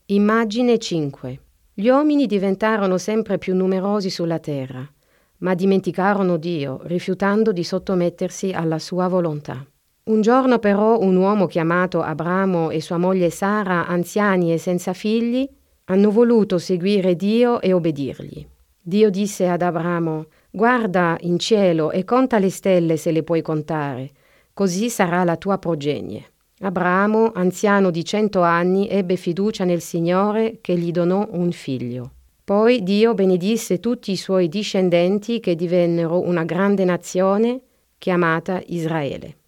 Immagine 5. Gli uomini diventarono sempre più numerosi sulla terra, ma dimenticarono Dio, rifiutando di sottomettersi alla sua volontà. Un giorno però un uomo chiamato Abramo e sua moglie Sara, anziani e senza figli, hanno voluto seguire Dio e obbedirgli. Dio disse ad Abramo: «Guarda in cielo e conta le stelle se le puoi contare, così sarà la tua progenie». Abramo, anziano di 100 anni, ebbe fiducia nel Signore che gli donò un figlio. Poi Dio benedisse tutti i suoi discendenti che divennero una grande nazione chiamata Israele.